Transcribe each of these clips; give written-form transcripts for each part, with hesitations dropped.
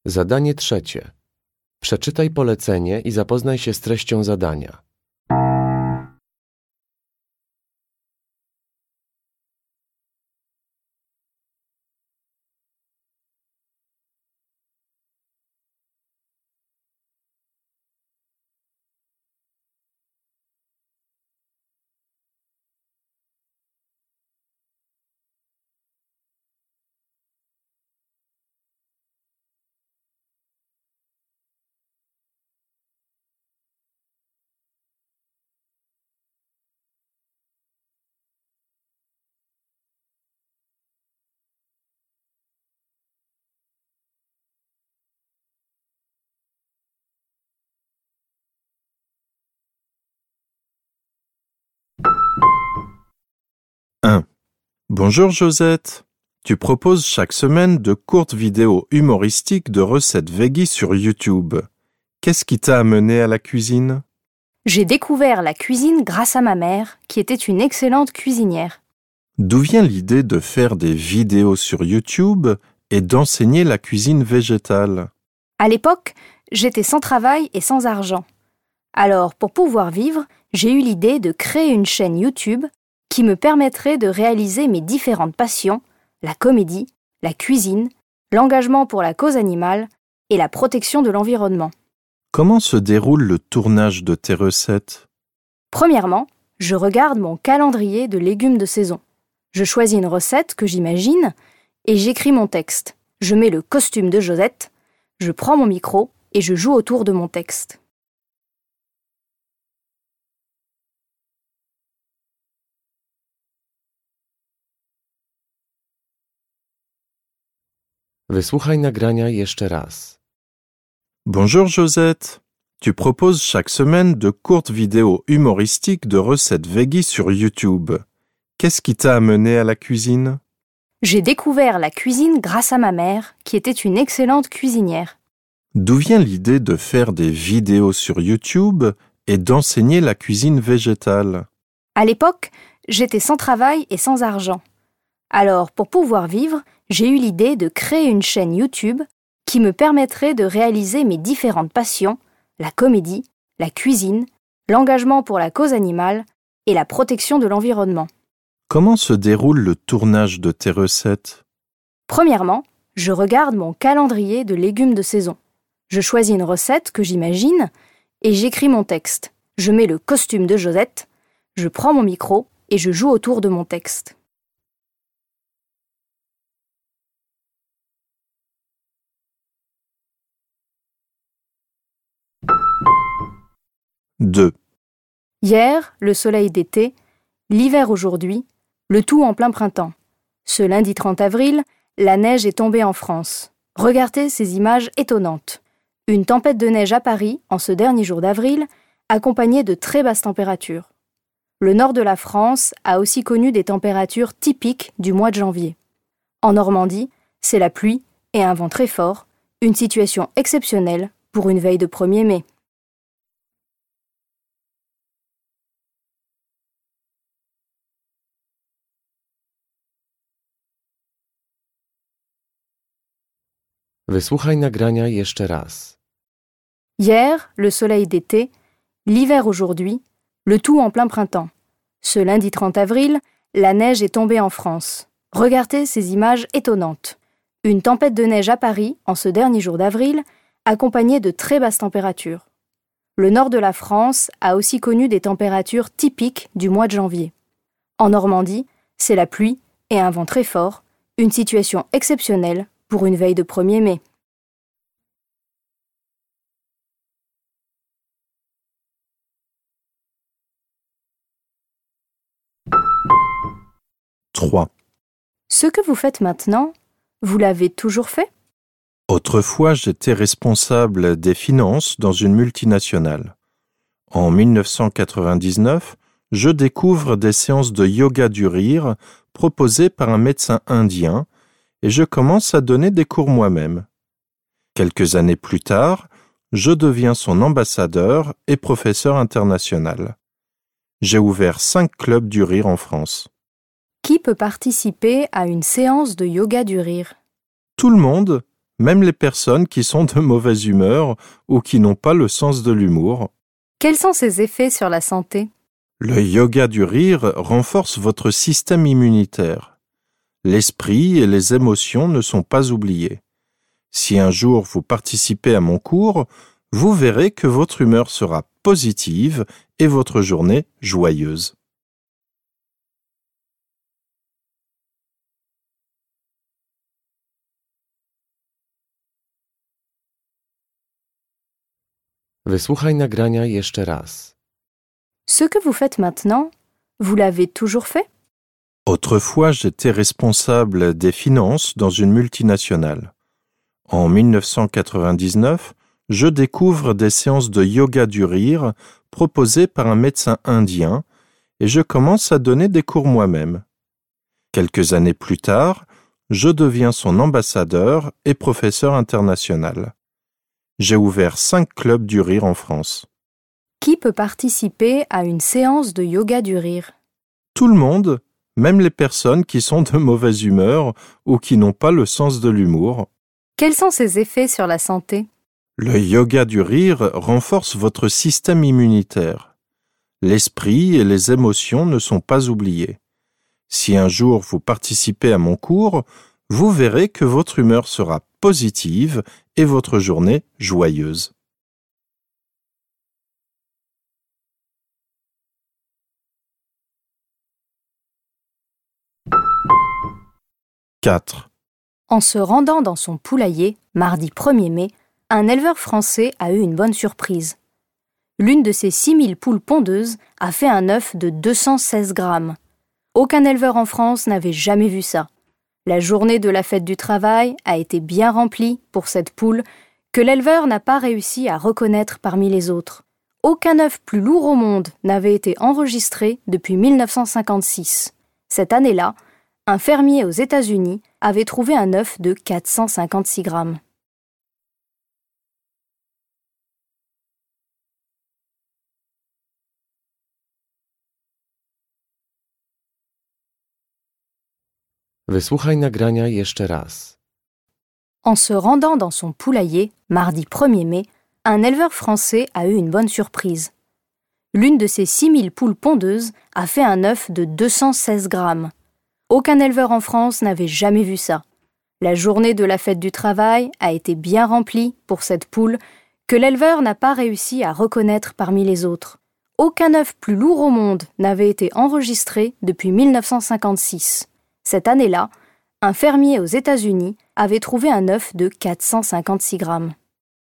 Zadanie trzecie. Przeczytaj polecenie i zapoznaj się z treścią zadania. Bonjour Josette, tu proposes chaque semaine de courtes vidéos humoristiques de recettes veggie sur YouTube. Qu'est-ce qui t'a amené à la cuisine? J'ai découvert la cuisine grâce à ma mère, qui était une excellente cuisinière. D'où vient l'idée de faire des vidéos sur YouTube et d'enseigner la cuisine végétale? À l'époque, j'étais sans travail et sans argent. Alors, pour pouvoir vivre, j'ai eu l'idée de créer une chaîne YouTube qui me permettrait de réaliser mes différentes passions, la comédie, la cuisine, l'engagement pour la cause animale et la protection de l'environnement. Comment se déroule le tournage de tes recettes? Premièrement, je regarde mon calendrier de légumes de saison. Je choisis une recette que j'imagine et j'écris mon texte. Je mets le costume de Josette, je prends mon micro et je joue autour de mon texte. Wysłuchaj nagrania jeszcze raz. Bonjour Josette, tu proposes chaque semaine de courtes vidéos humoristiques de recettes veggie sur YouTube. Qu'est-ce qui t'a amené à la cuisine? J'ai découvert la cuisine grâce à ma mère, qui était une excellente cuisinière. D'où vient l'idée de faire des vidéos sur YouTube et d'enseigner la cuisine végétale? À l'époque, j'étais sans travail et sans argent. Alors, pour pouvoir vivre, j'ai eu l'idée de créer une chaîne YouTube qui me permettrait de réaliser mes différentes passions, la comédie, la cuisine, l'engagement pour la cause animale et la protection de l'environnement. Comment se déroule le tournage de tes recettes? Premièrement, je regarde mon calendrier de légumes de saison. Je choisis une recette que j'imagine et j'écris mon texte. Je mets le costume de Josette, je prends mon micro et je joue autour de mon texte. Deux. Hier, le soleil d'été, l'hiver aujourd'hui, le tout en plein printemps. Ce lundi 30 avril, la neige est tombée en France. Regardez ces images étonnantes. Une tempête de neige à Paris, en ce dernier jour d'avril, accompagnée de très basses températures. Le nord de la France a aussi connu des températures typiques du mois de janvier. En Normandie, c'est la pluie et un vent très fort, une situation exceptionnelle pour une veille de 1er mai. Wysłuchaj nagrania jeszcze raz. Hier, le soleil d'été, l'hiver aujourd'hui, le tout en plein printemps. Ce lundi 30 avril, la neige est tombée en France. Regardez ces images étonnantes. Une tempête de neige à Paris, en ce dernier jour d'avril, accompagnée de très basses températures. Le nord de la France a aussi connu des températures typiques du mois de janvier. En Normandie, c'est la pluie et un vent très fort, une situation exceptionnelle pour une veille de 1er mai. Trois. Ce que vous faites maintenant, vous l'avez toujours fait? Autrefois, j'étais responsable des finances dans une multinationale. En 1999, je découvre des séances de yoga du rire proposées par un médecin indien et je commence à donner des cours moi-même. Quelques années plus tard, je deviens son ambassadeur et professeur international. J'ai ouvert 5 clubs du rire en France. Qui peut participer à une séance de yoga du rire? Tout le monde, même les personnes qui sont de mauvaise humeur ou qui n'ont pas le sens de l'humour. Quels sont ses effets sur la santé? Le yoga du rire renforce votre système immunitaire. L'esprit et les émotions ne sont pas oubliés. Si un jour vous participez à mon cours, vous verrez que votre humeur sera positive et votre journée joyeuse. Wysłuchaj nagrania jeszcze raz. Ce que vous faites maintenant, vous l'avez toujours fait? Autrefois, j'étais responsable des finances dans une multinationale. En 1999, je découvre des séances de yoga du rire proposées par un médecin indien et je commence à donner des cours moi-même. Quelques années plus tard, je deviens son ambassadeur et professeur international. J'ai ouvert 5 clubs du rire en France. Qui peut participer à une séance de yoga du rire? Tout le monde, même les personnes qui sont de mauvaise humeur ou qui n'ont pas le sens de l'humour. Quels sont ses effets sur la santé? Le yoga du rire renforce votre système immunitaire. L'esprit et les émotions ne sont pas oubliés. Si un jour vous participez à mon cours, vous verrez que votre humeur sera positive et votre journée joyeuse. « 4. En se rendant dans son poulailler, mardi 1er mai, un éleveur français a eu une bonne surprise. L'une de ses 6000 poules pondeuses a fait un œuf de 216 grammes. Aucun éleveur en France n'avait jamais vu ça. La journée de la fête du travail a été bien remplie pour cette poule que l'éleveur n'a pas réussi à reconnaître parmi les autres. Aucun œuf plus lourd au monde n'avait été enregistré depuis 1956. Cette année-là, un fermier aux États-Unis avait trouvé un œuf de 456 grammes. Wysłuchaj nagrania jeszcze raz. En se rendant dans son poulailler, mardi 1er mai, un éleveur français a eu une bonne surprise. L'une de ses 6000 poules pondeuses a fait un œuf de 216 grammes. Aucun éleveur en France n'avait jamais vu ça. La journée de la fête du travail a été bien remplie pour cette poule que l'éleveur n'a pas réussi à reconnaître parmi les autres. Aucun œuf plus lourd au monde n'avait été enregistré depuis 1956. Cette année-là, un fermier aux États-Unis avait trouvé un œuf de 456 grammes.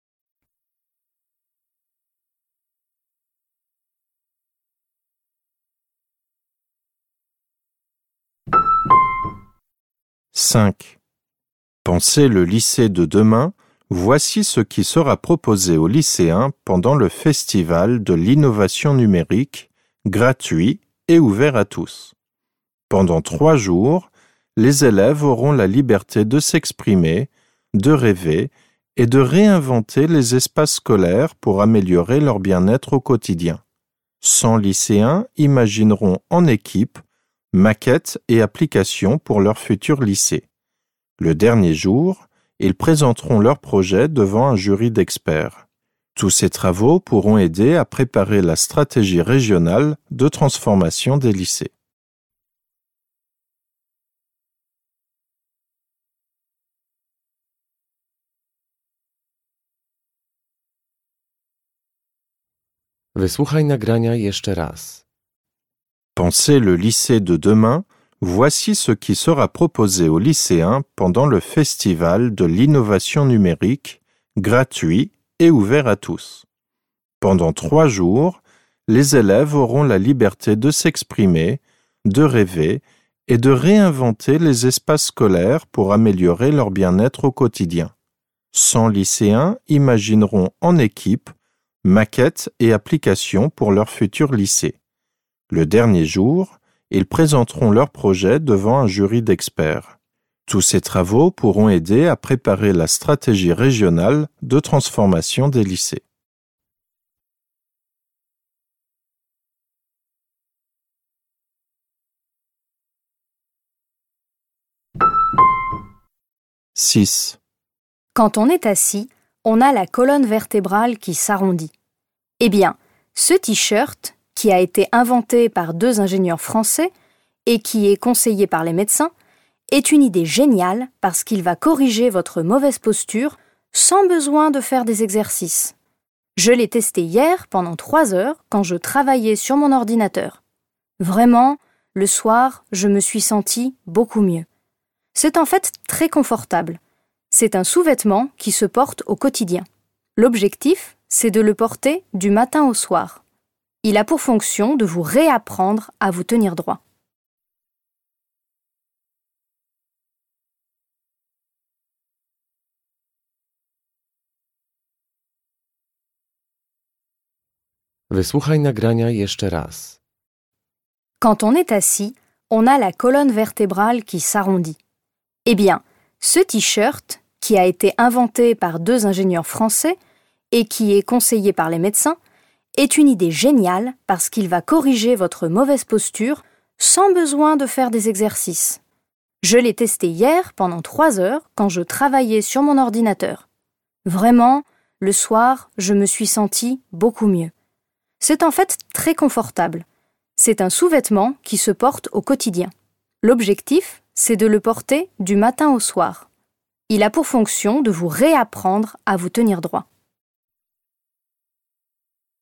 « 5. Pensez le lycée de demain, voici ce qui sera proposé aux lycéens pendant le festival de l'innovation numérique, gratuit et ouvert à tous. Pendant 3 jours, les élèves auront la liberté de s'exprimer, de rêver et de réinventer les espaces scolaires pour améliorer leur bien-être au quotidien. 100 lycéens imagineront en équipe maquettes et applications pour leur futur lycée. Le dernier jour, ils présenteront leurs projets devant un jury d'experts. Tous ces travaux pourront aider à préparer la stratégie régionale de transformation des lycées. Wysłuchaj nagrania jeszcze raz. Pensez le lycée de demain, voici ce qui sera proposé aux lycéens pendant le festival de l'innovation numérique, gratuit et ouvert à tous. Pendant 3 jours, les élèves auront la liberté de s'exprimer, de rêver et de réinventer les espaces scolaires pour améliorer leur bien-être au quotidien. 100 lycéens imagineront en équipe maquettes et applications pour leur futur lycée. Le dernier jour, ils présenteront leurs projets devant un jury d'experts. Tous ces travaux pourront aider à préparer la stratégie régionale de transformation des lycées. « 6. Quand on est assis, on a la colonne vertébrale qui s'arrondit. Eh bien, ce t-shirt, qui a été inventé par 2 ingénieurs français et qui est conseillé par les médecins, est une idée géniale parce qu'il va corriger votre mauvaise posture sans besoin de faire des exercices. Je l'ai testé hier pendant 3 heures quand je travaillais sur mon ordinateur. Vraiment, le soir, je me suis sentie beaucoup mieux. C'est en fait très confortable. C'est un sous-vêtement qui se porte au quotidien. L'objectif, c'est de le porter du matin au soir. Il a pour fonction de vous réapprendre à vous tenir droit. Wysłuchaj nagrania jeszcze raz. Quand on est assis, on a la colonne vertébrale qui s'arrondit. Eh bien, ce t-shirt, qui a été inventé par 2 ingénieurs français et qui est conseillé par les médecins, est une idée géniale parce qu'il va corriger votre mauvaise posture sans besoin de faire des exercices. Je l'ai testé hier pendant 3 heures quand je travaillais sur mon ordinateur. Vraiment, le soir, je me suis sentie beaucoup mieux. C'est en fait très confortable. C'est un sous-vêtement qui se porte au quotidien. L'objectif, c'est de le porter du matin au soir. Il a pour fonction de vous réapprendre à vous tenir droit.